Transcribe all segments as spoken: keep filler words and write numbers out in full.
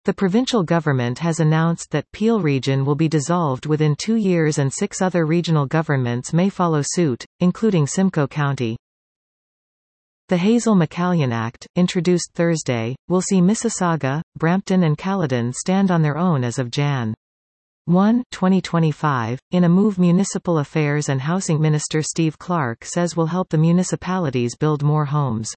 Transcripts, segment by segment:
The provincial government has announced that Peel Region will be dissolved within two years and six other regional governments may follow suit, including Simcoe County. The Hazel-McCallion Act, introduced Thursday, will see Mississauga, Brampton and Caledon stand on their own as of January first, twenty twenty-five, in a move Municipal Affairs and Housing Minister Steve Clark says will help the municipalities build more homes.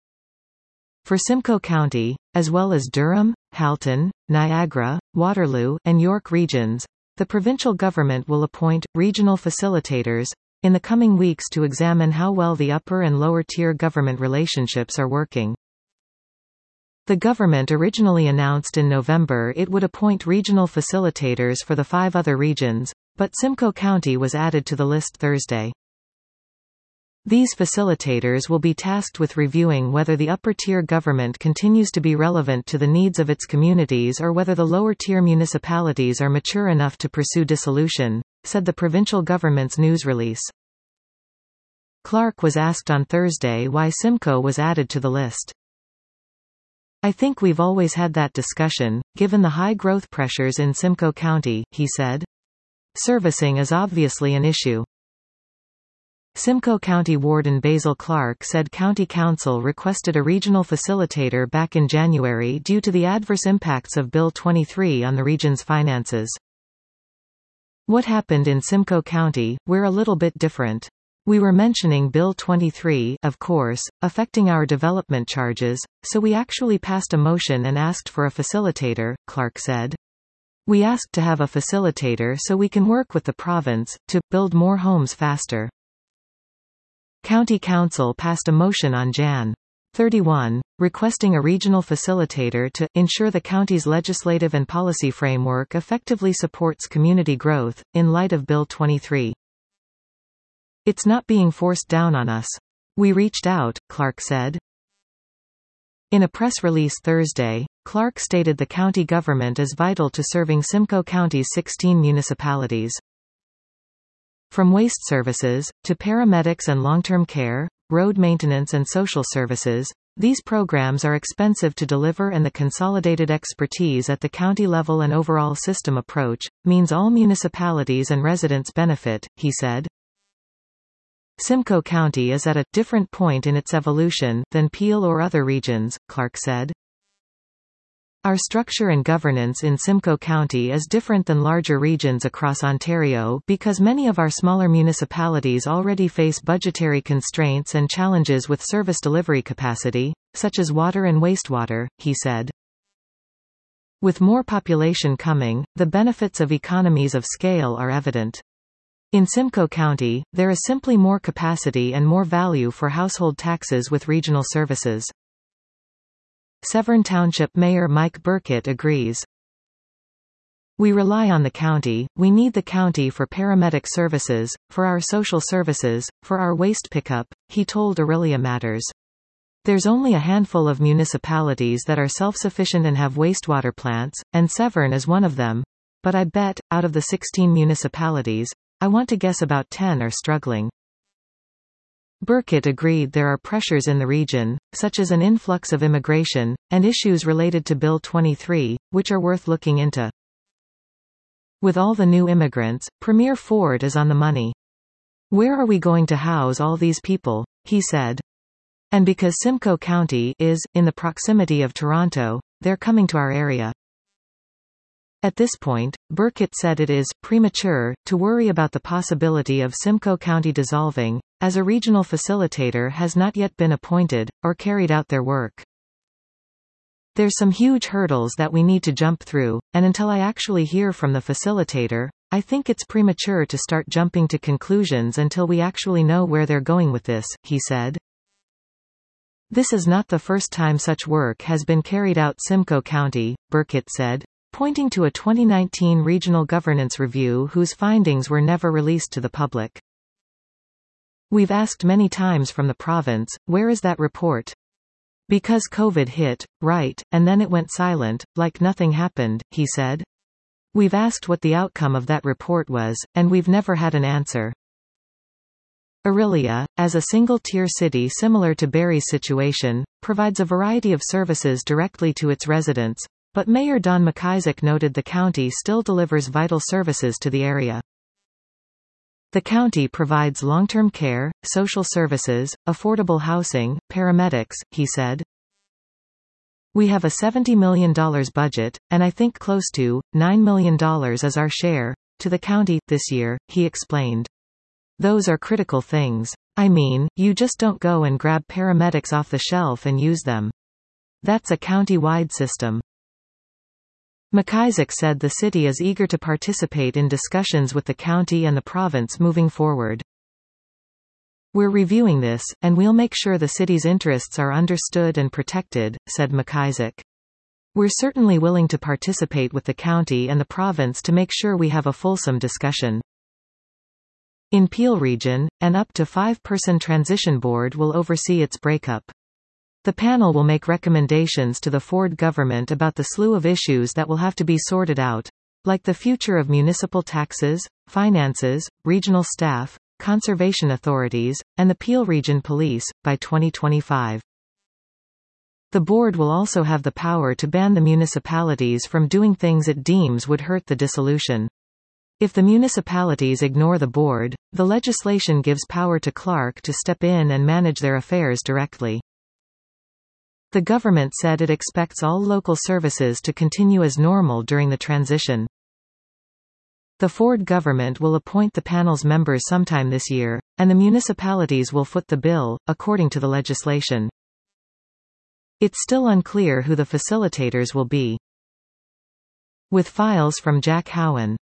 For Simcoe County, as well as Durham, Halton, Niagara, Waterloo, and York regions, the provincial government will appoint regional facilitators in the coming weeks to examine how well the upper and lower tier government relationships are working. The government originally announced in November it would appoint regional facilitators for the five other regions, but Simcoe County was added to the list Thursday. These facilitators will be tasked with reviewing whether the upper-tier government continues to be relevant to the needs of its communities or whether the lower-tier municipalities are mature enough to pursue dissolution, said the provincial government's news release. Clark was asked on Thursday why Simcoe was added to the list. "I think we've always had that discussion, given the high growth pressures in Simcoe County," he said. "Servicing is obviously an issue." Simcoe County Warden Basil Clark said County Council requested a regional facilitator back in January due to the adverse impacts of Bill twenty-three on the region's finances. "What happened in Simcoe County, we're a little bit different. We were mentioning Bill twenty-three, of course, affecting our development charges, so we actually passed a motion and asked for a facilitator," Clark said. "We asked to have a facilitator so we can work with the province, to build more homes faster." County Council passed a motion on January thirty-first, requesting a regional facilitator to ensure the county's legislative and policy framework effectively supports community growth, in light of Bill twenty-three. "It's not being forced down on us. We reached out," Clark said. In a press release Thursday, Clark stated the county government is vital to serving Simcoe County's sixteen municipalities. From waste services, to paramedics and long-term care, road maintenance and social services, these programs are expensive to deliver, and the consolidated expertise at the county level and overall system approach means all municipalities and residents benefit, he said. Simcoe County is at a different point in its evolution than Peel or other regions, Clark said. "Our structure and governance in Simcoe County is different than larger regions across Ontario because many of our smaller municipalities already face budgetary constraints and challenges with service delivery capacity, such as water and wastewater," he said. "With more population coming, the benefits of economies of scale are evident. In Simcoe County, there is simply more capacity and more value for household taxes with regional services." Severn Township Mayor Mike Burkett agrees. "We rely on the county, we need the county for paramedic services, for our social services, for our waste pickup," he told Aurelia Matters. "There's only a handful of municipalities that are self-sufficient and have wastewater plants, and Severn is one of them. But I bet, out of the sixteen municipalities, I want to guess about ten are struggling." Burkett agreed there are pressures in the region, such as an influx of immigration, and issues related to Bill twenty-three, which are worth looking into. "With all the new immigrants, Premier Ford is on the money. Where are we going to house all these people?" he said. "And because Simcoe County is, in the proximity of Toronto, they're coming to our area." At this point, Burkett said it is premature to worry about the possibility of Simcoe County dissolving, as a regional facilitator has not yet been appointed, or carried out their work. "There's some huge hurdles that we need to jump through, and until I actually hear from the facilitator, I think it's premature to start jumping to conclusions until we actually know where they're going with this," he said. "This is not the first time such work has been carried out Simcoe County," Burkett said, pointing to a twenty nineteen regional governance review whose findings were never released to the public. "We've asked many times from the province, where is that report? Because COVID hit, right, and then it went silent, like nothing happened," he said. "We've asked what the outcome of that report was, and we've never had an answer." Aurelia, as a single-tier city similar to Barrie's situation, provides a variety of services directly to its residents, But Mayor Don McIsaac noted the county still delivers vital services to the area. The county provides long-term care, social services, affordable housing, paramedics, he said. We have a seventy million dollars budget, and I think close to nine million dollars is our share, to the county, this year, he explained. Those are critical things. I mean, you just don't go and grab paramedics off the shelf and use them. That's a county-wide system. McIsaac said the city is eager to participate in discussions with the county and the province moving forward. We're reviewing this, and we'll make sure the city's interests are understood and protected, said McIsaac. We're certainly willing to participate with the county and the province to make sure we have a fulsome discussion. In Peel Region, an up to five-person transition board will oversee its breakup. The panel will make recommendations to the Ford government about the slew of issues that will have to be sorted out, like the future of municipal taxes, finances, regional staff, conservation authorities, and the Peel Region Police, by twenty twenty-five. The board will also have the power to ban the municipalities from doing things it deems would hurt the dissolution. If the municipalities ignore the board, the legislation gives power to Clark to step in and manage their affairs directly. The government said it expects all local services to continue as normal during the transition. The Ford government will appoint the panel's members sometime this year, and the municipalities will foot the bill, according to the legislation. It's still unclear who the facilitators will be. With files from Jack Howen.